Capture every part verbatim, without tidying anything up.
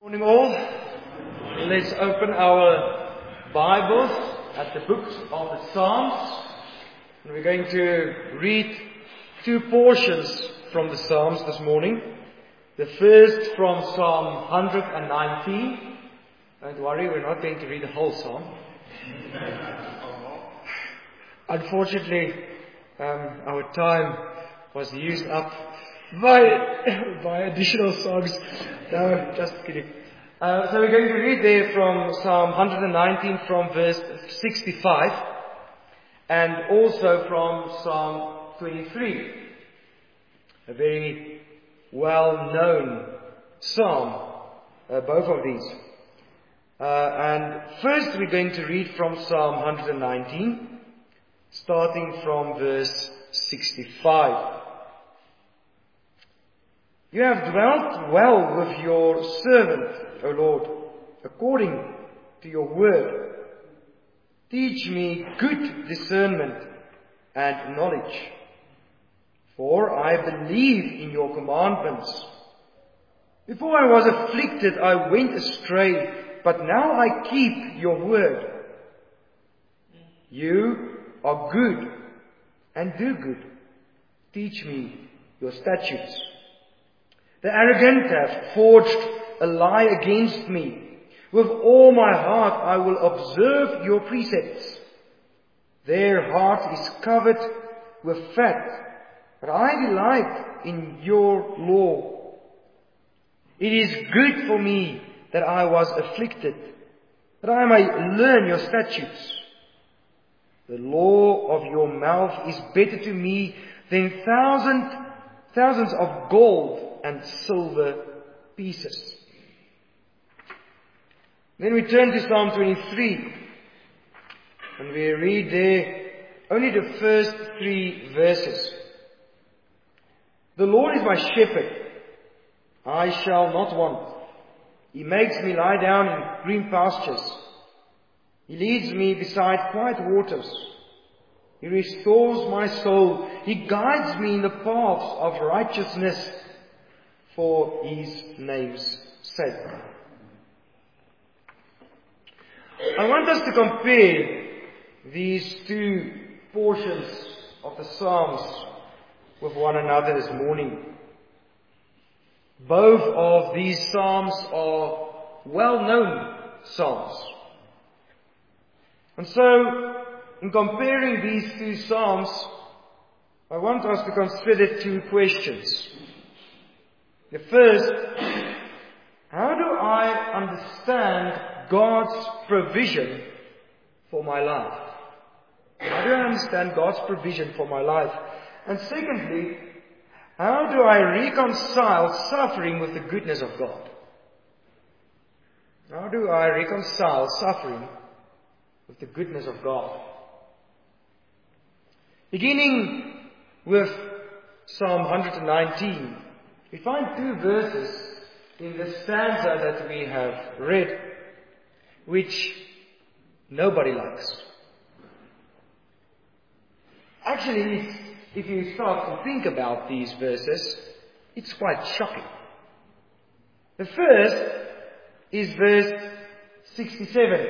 Morning all. Let's open our Bibles at the books of the Psalms. And we're going to read two portions from the Psalms this morning. The first from Psalm one hundred nineteen. Don't worry, we're not going to read the whole Psalm. Unfortunately, um, our time was used up by, by additional songs. No, just kidding. Uh, so we're going to read there from Psalm one hundred nineteen from verse sixty-five and also from Psalm twenty-three. A very well-known psalm, uh, both of these. Uh, and first we're going to read from Psalm one hundred nineteen, starting from verse sixty-five. You have dwelt well with your servant, O Lord, according to your word. Teach me good discernment and knowledge, for I believe in your commandments. Before I was afflicted, I went astray, but now I keep your word. You are good and do good. Teach me your statutes. The arrogant have forged a lie against me. With all my heart I will observe your precepts. Their heart is covered with fat, but I delight in your law. It is good for me that I was afflicted, that I may learn your statutes. The law of your mouth is better to me than thousand, thousands of gold and silver pieces. Then we turn to Psalm twenty-three, and we read there only the first three verses. The Lord is my shepherd, I shall not want. He makes me lie down in green pastures. He leads me beside quiet waters. He restores my soul. He guides me in the paths of righteousness for His name's sake. I want us to compare these two portions of the Psalms with one another this morning. Both of these Psalms are well-known Psalms. And so, in comparing these two Psalms, I want us to consider two questions. The first, how do I understand God's provision for my life? How do I understand God's provision for my life? And secondly, how do I reconcile suffering with the goodness of God? How do I reconcile suffering with the goodness of God? Beginning with Psalm one hundred nineteen, we find two verses in the stanza that we have read, which nobody likes. Actually, if you start to think about these verses, it's quite shocking. The first is verse sixty-seven,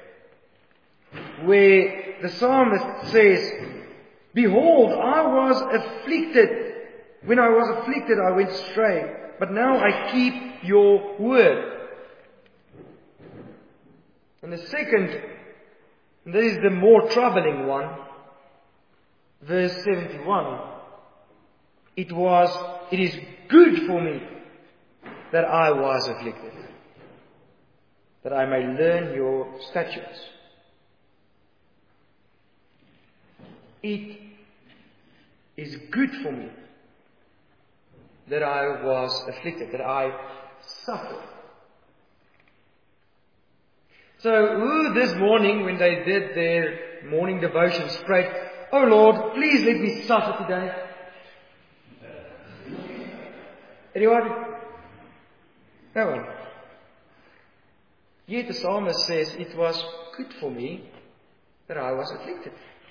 where the psalmist says, Behold, I was afflicted. When I was afflicted, I went astray, but now I keep your word. And the second, and this is the more troubling one, verse seventy-one. It was, it is good for me that I was afflicted, that I may learn your statutes. It is good for me that I was afflicted, that I suffered. So who this morning, when they did their morning devotions, prayed, Oh Lord, please let me suffer today? Anyone? No one. Yet the psalmist says, it was good for me that I was afflicted.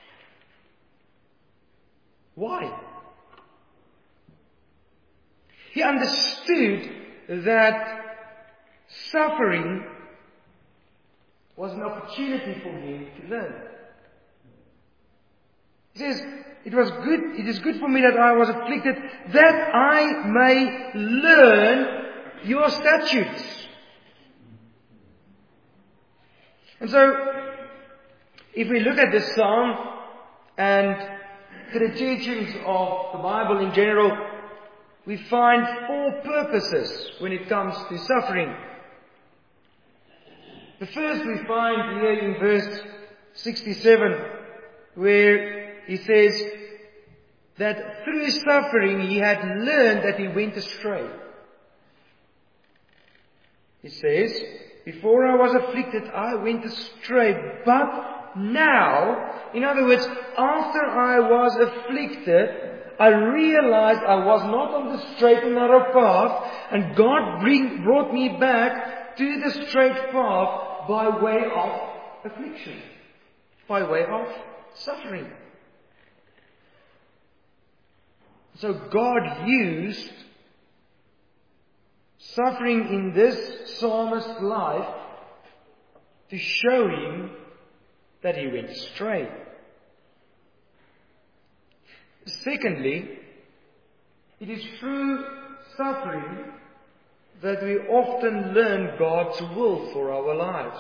Why? He understood that suffering was an opportunity for him to learn. He says, it was good, it is good for me that I was afflicted, that I may learn your statutes. And so, if we look at this psalm and the teachings of the Bible in general, we find four purposes when it comes to suffering. The first we find here in verse sixty-seven, where he says that through suffering he had learned that he went astray. He says, before I was afflicted, I went astray, but now, in other words, after I was afflicted, I realized I was not on the straight and narrow path, and God bring, brought me back to the straight path by way of affliction, by way of suffering. So God used suffering in this psalmist's life to show him that he went astray. Secondly, it is through suffering that we often learn God's will for our lives.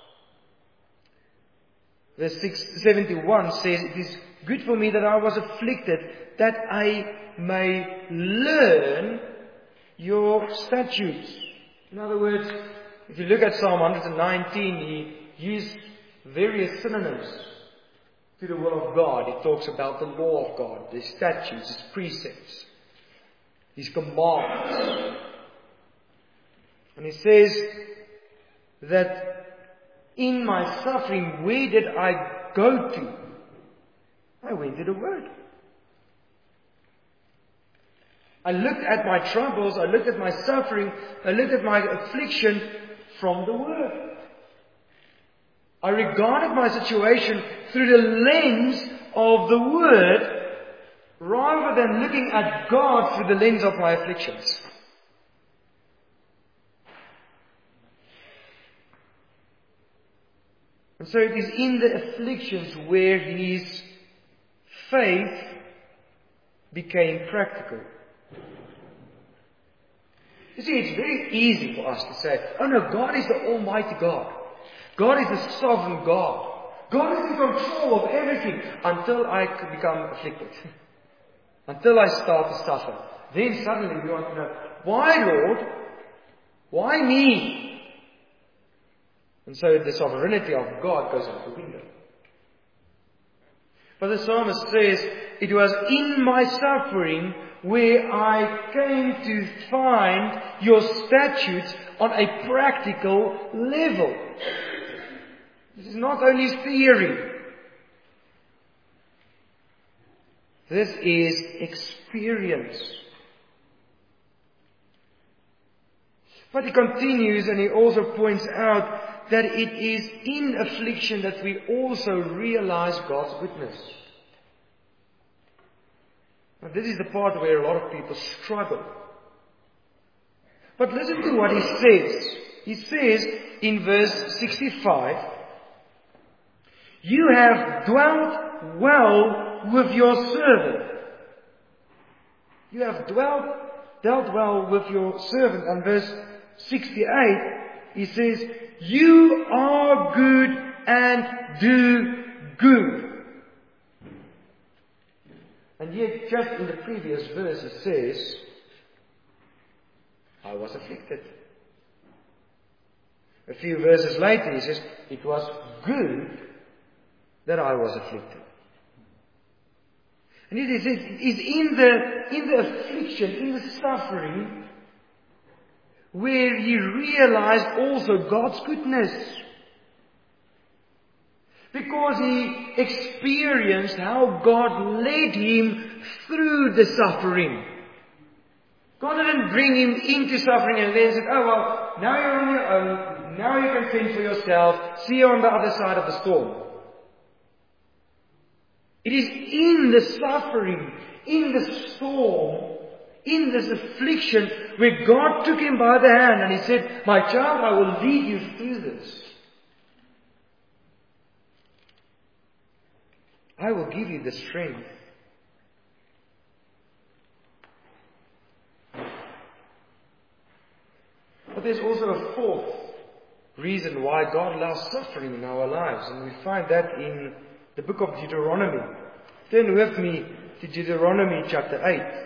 Verse seventy-one says, it is good for me that I was afflicted, that I may learn your statutes. In other words, if you look at Psalm one nineteen, he used various synonyms to the will of God. He talks about the law of God, His statutes, His precepts, His commands. And he says that in my suffering, where did I go to? I went to the Word. I looked at my troubles, I looked at my suffering, I looked at my affliction from the Word. I regarded my situation through the lens of the Word, rather than looking at God through the lens of my afflictions. And so it is in the afflictions where his faith became practical. You see, it's very easy for us to say, oh no, God is the Almighty God. God is the sovereign God. God is in control of everything, until I become afflicted. Until I start to suffer. Then suddenly we want to know, why Lord? Why me? And so the sovereignty of God goes out the window. But the psalmist says, it was in my suffering where I came to find your statutes on a practical level. This is not only theory. This is experience. But he continues and he also points out that it is in affliction that we also realize God's goodness. Now, this is the part where a lot of people struggle. But listen to what he says. He says in verse sixty-five, you have dwelt well with your servant. You have dwelt, dealt well with your servant. And verse sixty-eight, he says, you are good and do good. And yet, just in the previous verse, it says, I was afflicted. A few verses later, he says, it was good that I was afflicted. And it is, it is in the, in the affliction, in the suffering, where he realized also God's goodness. Because he experienced how God led him through the suffering. God didn't bring him into suffering and then said, oh well, now you're on your own, now you can fend for yourself, see you on the other side of the storm. It is in the suffering, in the storm, in this affliction where God took him by the hand and he said, my child, I will lead you through this. I will give you the strength. But there's also a fourth reason why God allows suffering in our lives. And we find that in the book of Deuteronomy. Turn with me to Deuteronomy chapter eight.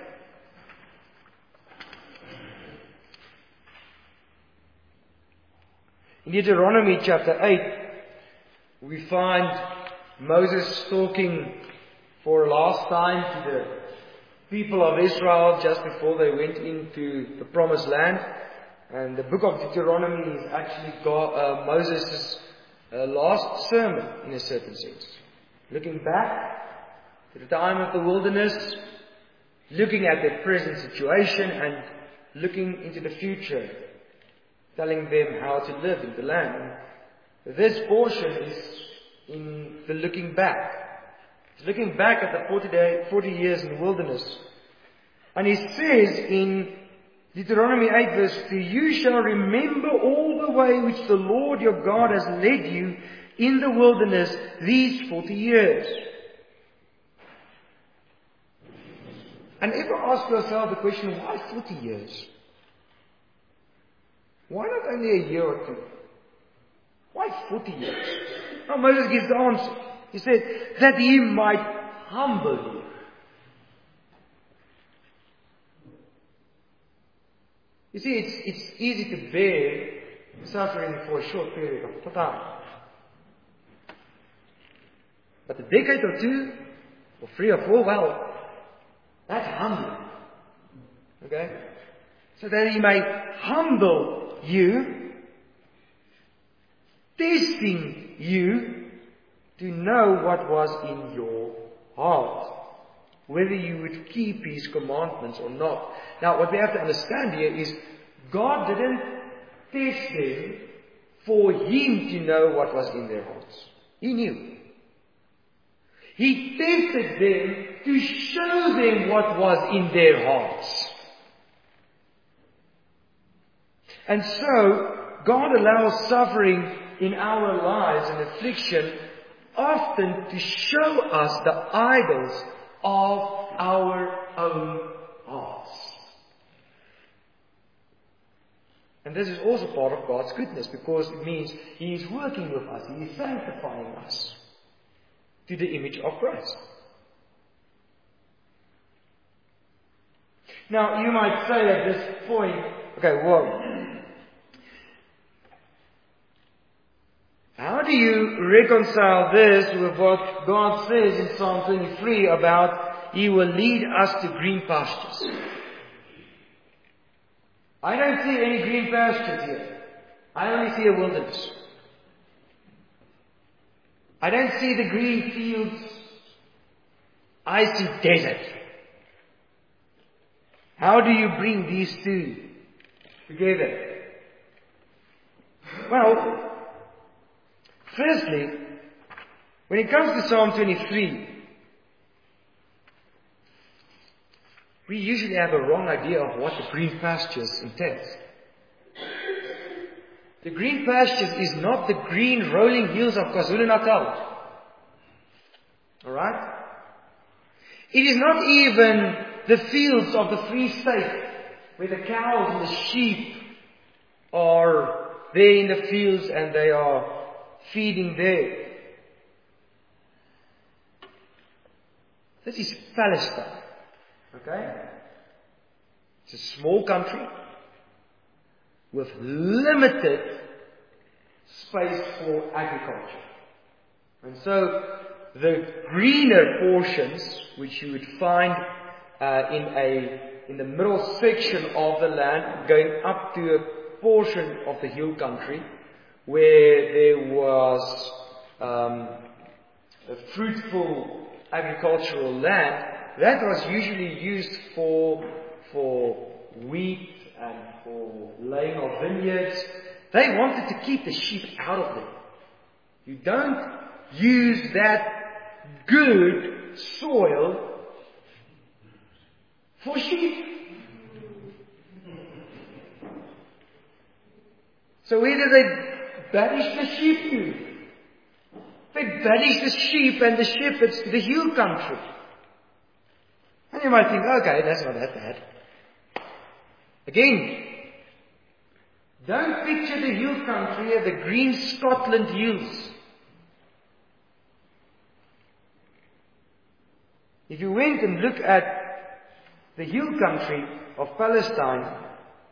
In Deuteronomy chapter eight, we find Moses talking for a last time to the people of Israel just before they went into the promised land. And the book of Deuteronomy is actually God, uh, Moses' uh, last sermon in a certain sense. Looking back to the time of the wilderness, looking at their present situation and looking into the future, telling them how to live in the land. And this portion is in the looking back. It's looking back at the forty, day, forty years in the wilderness. And he says in Deuteronomy eight verse two, you shall remember all the way which the Lord your God has led you in the wilderness these forty years. And ever ask yourself the question, why forty years? Why not only a year or two? Why forty years? Now Moses gives the answer. He said, that he might humble you. You see, it's, it's easy to bear suffering for a short period of time. But a decade or two, or three or four, well, that's humbling. Okay? So that he may humble you, testing you to know what was in your heart, whether you would keep His commandments or not. Now, what we have to understand here is God didn't test them for Him to know what was in their hearts. He knew. He tested them to show them what was in their hearts. And so, God allows suffering in our lives and affliction often to show us the idols of our own hearts. And this is also part of God's goodness, because it means He is working with us. He is sanctifying us to the image of Christ. Now, you might say at this point, okay, well, how do you reconcile this with what God says in Psalm twenty-three about He will lead us to green pastures? I don't see any green pastures here. I only see a wilderness. I don't see the green fields. I see desert. How do you bring these two together? Well, firstly, when it comes to Psalm twenty-three, we usually have a wrong idea of what the green pastures entails. The green pastures is not the green rolling hills of KwaZulu-Natal. Alright? It is not even the fields of the Free State, where the cows and the sheep are there in the fields and they are feeding there. This is Palestine. Okay? It's a small country with limited space for agriculture. And so the greener portions, which you would find uh, in a in the middle section of the land, going up to a portion of the hill country, where there was um, a fruitful agricultural land, that was usually used for for wheat and for laying of vineyards. They wanted to keep the sheep out of them. You don't use that good soil for sheep. So where did they banish the sheep to? They banished the sheep and the shepherds to the hill country. And you might think, okay, that's not that bad. Again, don't picture the hill country as the green Scotland hills. If you went and looked at the hill country of Palestine,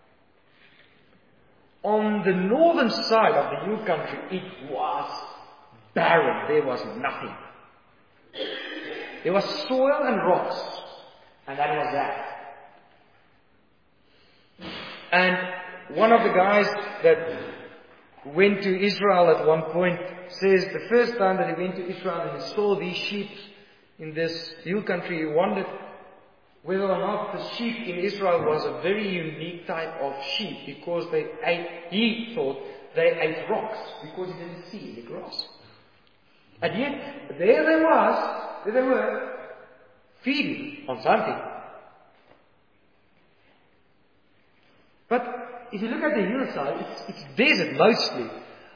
on the northern side of the hill country, it was barren. There was nothing. There was soil and rocks, and that was that. And one of the guys that went to Israel at one point says the first time that he went to Israel and he saw these sheep in this hill country, he wondered whether or not the sheep in Israel was a very unique type of sheep, because they ate, he thought they ate rocks because he didn't see the grass. And yet, there they was, there they were, feeding on something. But if you look at the hillside, it's, it's desert mostly,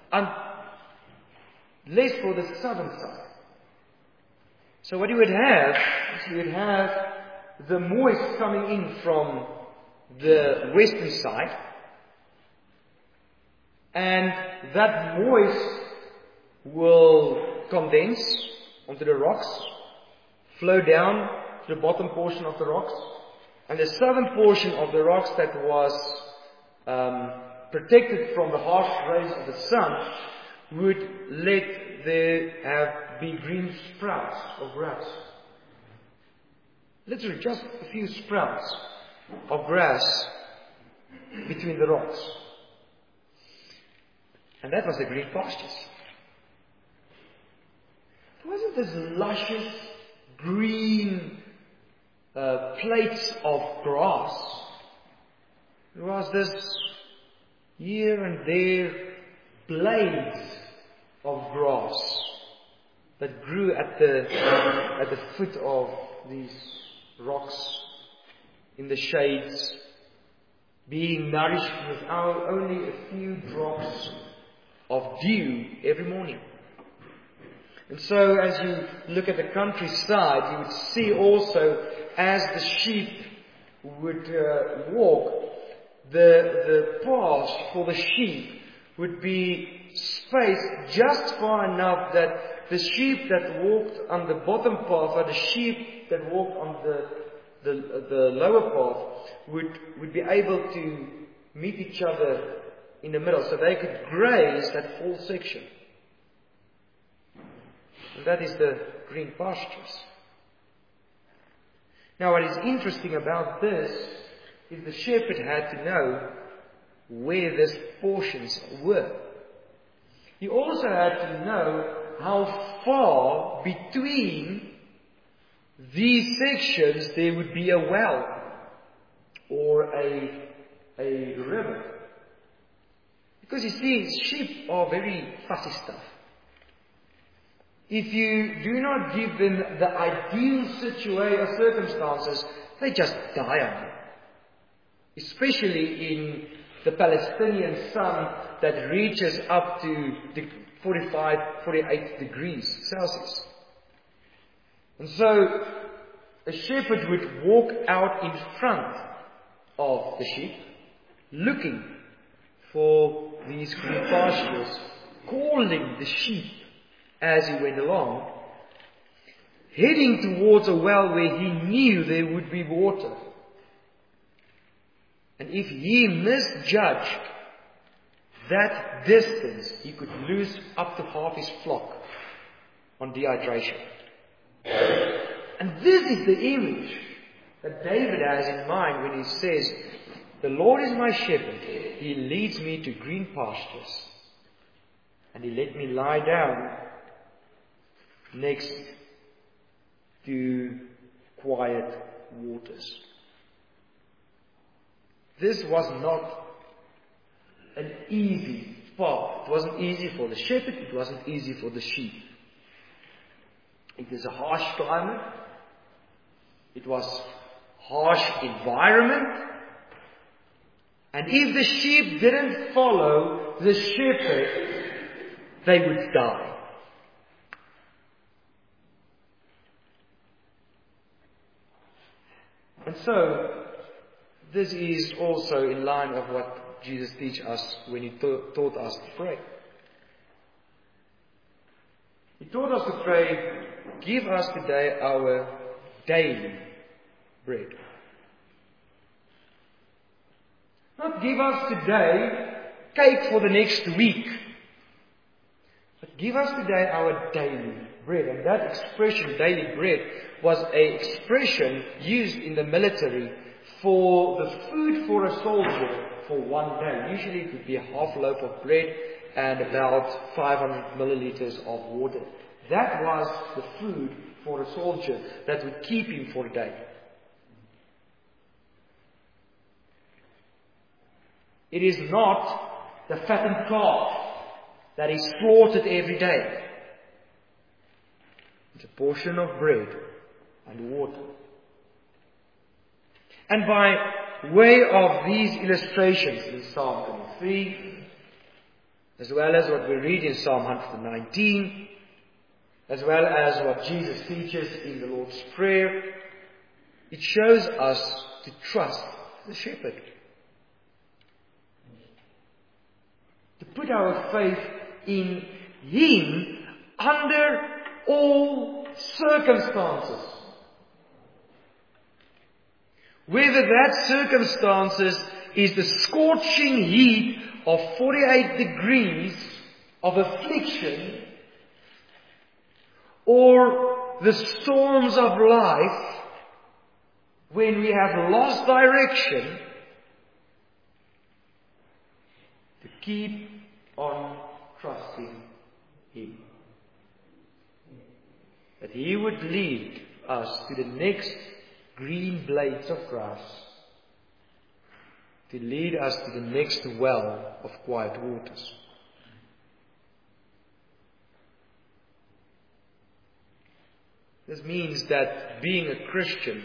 unless for the southern side. So what you would have is you would have the moist coming in from the western side, and that moist will condense onto the rocks, flow down to the bottom portion of the rocks, and the southern portion of the rocks that was um, protected from the harsh rays of the sun would let there have be green sprouts of grass. Literally just a few sprouts of grass between the rocks. And that was the green pastures. It wasn't this luscious green uh, plates of grass. It was this here and there blades of grass that grew at the at the foot of these rocks in the shades, being nourished with our only a few drops of dew every morning. And so as you look at the countryside, you would see also, as the sheep would uh, walk, the, the paths for the sheep would be spaced just far enough that the sheep that walked on the bottom path, or the sheep that walked on the, the, the lower path, would, would be able to meet each other in the middle, so they could graze that whole section. And that is the green pastures. Now, what is interesting about this is the shepherd had to know where these portions were. He also had to know how far between these sections there would be a well or a, a river. Because you see, sheep are very fussy stuff. If you do not give them the ideal situation or circumstances, they just die on you. Especially in the Palestinian sun that reaches up to forty-five, forty-eight degrees Celsius. And so, a shepherd would walk out in front of the sheep, looking for these green pastures, calling the sheep as he went along, heading towards a well where he knew there would be water. And if he misjudged that distance, he could lose up to half his flock on dehydration. And this is the image that David has in mind when he says, "The Lord is my shepherd, He leads me to green pastures, and He let me lie down next to quiet waters." This was not an easy path. It wasn't easy for the shepherd, it wasn't easy for the sheep. It was a harsh climate. It was harsh environment. And if the sheep didn't follow the shepherd, they would die. And so, this is also in line of what Jesus teach us when He ta- taught us to pray. He taught us to pray, give us today our daily bread. Not give us today cake for the next week. But give us today our daily bread. And that expression, daily bread, was an expression used in the military for the food for a soldier for one day. Usually it would be a half loaf of bread and about five hundred milliliters of water. That was the food for a soldier that would keep him for a day. It is not the fattened calf that is slaughtered every day. It's a portion of bread and water. And by way of these illustrations in Psalm twenty-three, as well as what we read in Psalm one nineteen, as well as what Jesus teaches in the Lord's Prayer, it shows us to trust the shepherd. To put our faith in Him under all circumstances. Whether that circumstances is the scorching heat of forty-eight degrees of affliction, or the storms of life when we have lost direction, to keep on trusting Him. That He would lead us to the next green blades of grass, to lead us to the next well of quiet waters. This means that being a Christian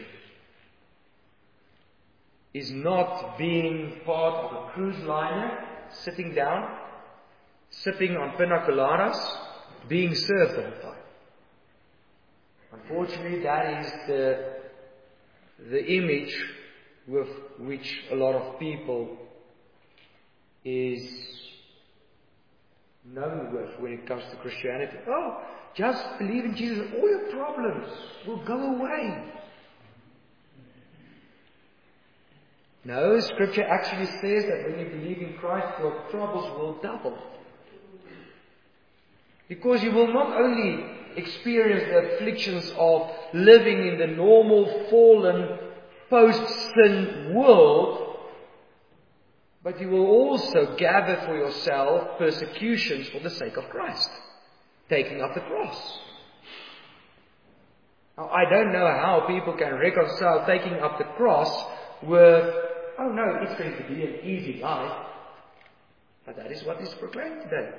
is not being part of a cruise liner, sitting down, sipping on pina coladas, being served all the time. Unfortunately, that is the, the image with which a lot of people is known with when it comes to Christianity. Oh, just believe in Jesus, all your problems will go away. No, Scripture actually says that when you believe in Christ, your troubles will double. Because you will not only experience the afflictions of living in the normal, fallen, post-sin world, but you will also gather for yourself persecutions for the sake of Christ, taking up the cross. Now, I don't know how people can reconcile taking up the cross with, oh no, it's going to be an easy life. But that is what is proclaimed today.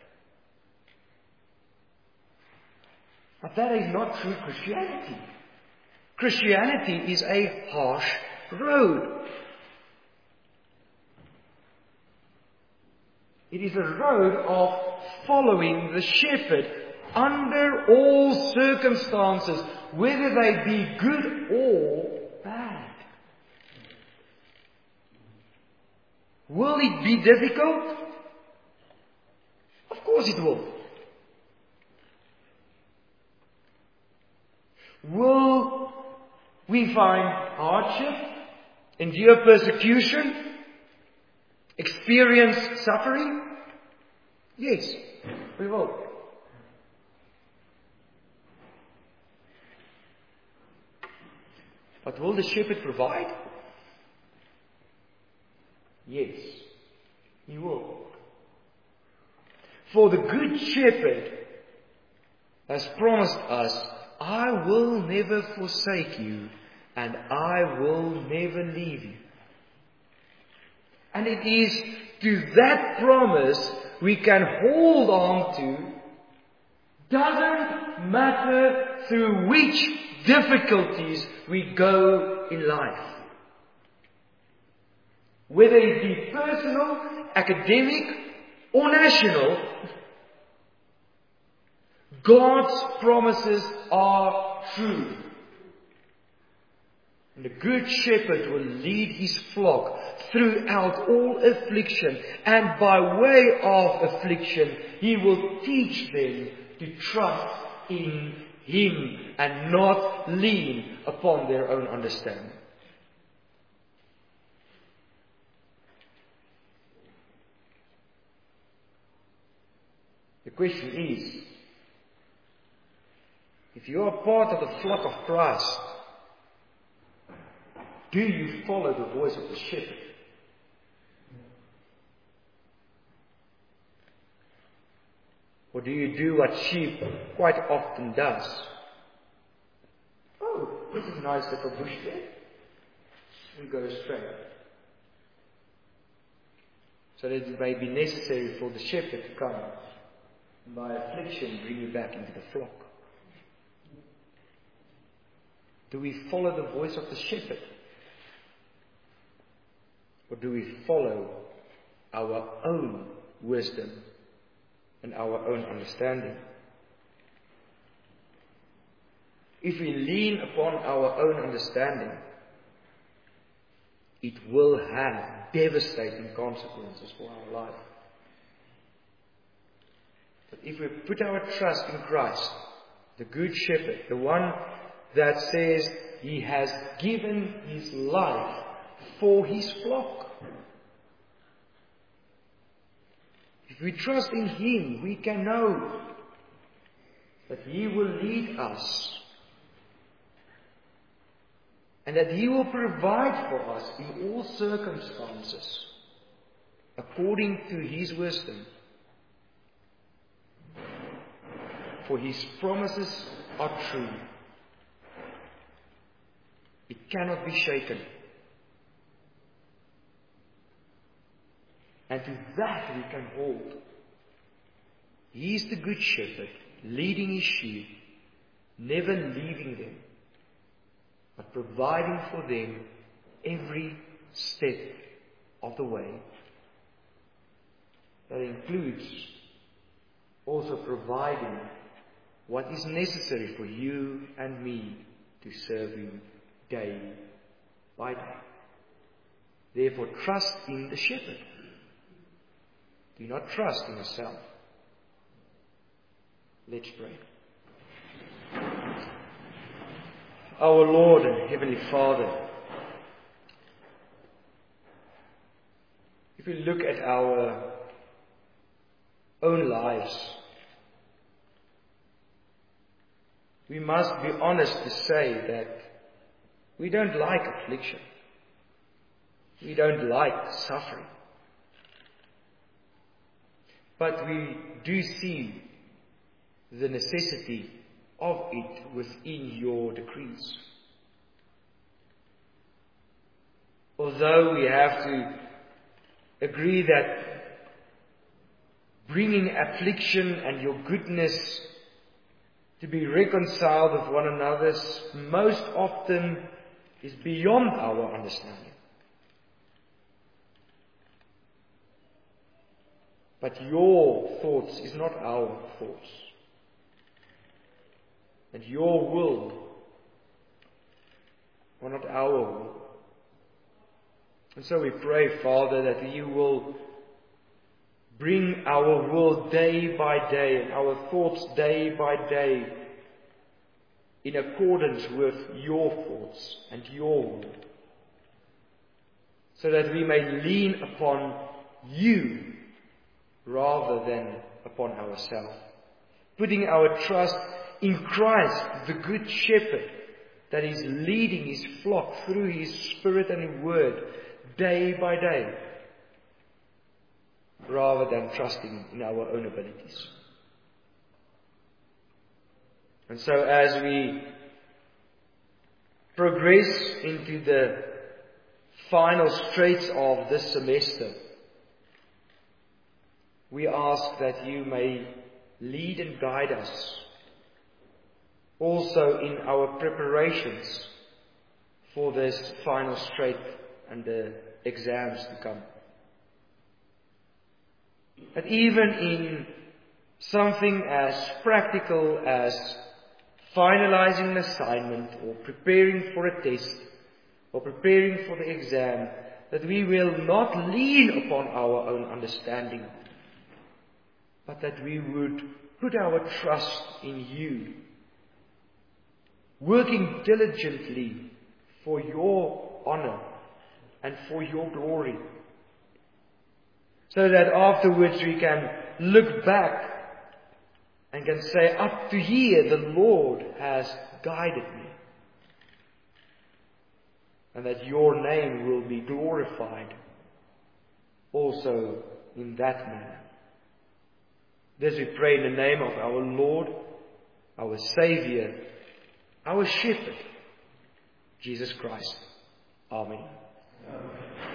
But that is not true Christianity. Christianity is a harsh road. It is a road of following the shepherd under all circumstances, whether they be good or bad. Will it be difficult? Of course it will. Will we find hardship, endure persecution, experience suffering? Yes, we will. But will the shepherd provide? Yes, He will. For the good shepherd has promised us, I will never forsake you, and I will never leave you. And it is to that promise we can hold on to. Doesn't matter through which difficulties we go in life. Whether it be personal, academic, or national, God's promises are true. And the Good Shepherd will lead his flock throughout all affliction, and by way of affliction, he will teach them to trust in him and not lean upon their own understanding. The question is, if you are part of the flock of Christ, do you follow the voice of the shepherd? Or do you do what sheep quite often does? Oh, this is a nice little bush there. We go straight. So that it may be necessary for the shepherd to come and by affliction bring you back into the flock. Do we follow the voice of the shepherd? Or do we follow our own wisdom and our own understanding? If we lean upon our own understanding, it will have devastating consequences for our life. But if we put our trust in Christ, the Good Shepherd, the one that says he has given his life for his flock, if we trust in him, we can know that he will lead us and that he will provide for us in all circumstances according to his wisdom. For his promises are true. It cannot be shaken. And to that we can hold. He is the Good Shepherd, leading his sheep, never leaving them, but providing for them every step of the way. That includes also providing what is necessary for you and me to serve him day by day. Therefore, trust in the shepherd. Do not trust in yourself. Let's pray. Our Lord and Heavenly Father, if we look at our own lives, we must be honest to say that we don't like affliction. We don't like suffering. But we do see the necessity of it within your decrees. Although we have to agree that bringing affliction and your goodness to be reconciled with one another most often is beyond our understanding. But your thoughts is not our thoughts. And your will are not our will. And so we pray, Father, that you will bring our will day by day and our thoughts day by day in accordance with your thoughts and your will, so that we may lean upon you rather than upon ourselves, putting our trust in Christ, the Good Shepherd, that is leading his flock through his Spirit and word day by day, rather than trusting in our own abilities. And so as we progress into the final straits of this semester, we ask that you may lead and guide us also in our preparations for this final strait and the exams to come. That even in something as practical as finalizing an assignment or preparing for a test or preparing for the exam, that we will not lean upon our own understanding, but that we would put our trust in you, working diligently for your honor and for your glory, so that afterwards we can look back and can say, up to here the Lord has guided me. And that your name will be glorified also in that manner. This we pray in the name of our Lord, our Saviour, our Shepherd, Jesus Christ. Amen. Amen.